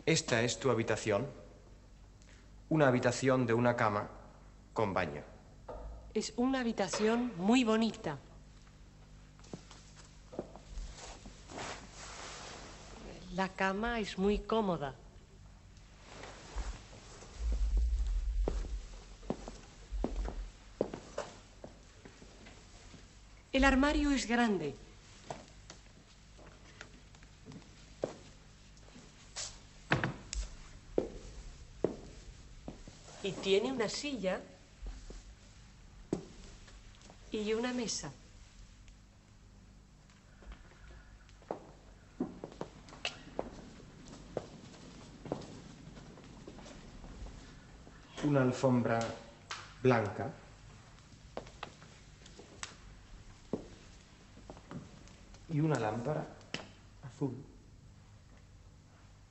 Esta es tu habitación. Una habitación de una cama con baño. Es una habitación muy bonita. La cama es muy cómoda. El armario es grande. Y tiene una silla y una mesa. Una alfombra blanca. Y una lámpara azul.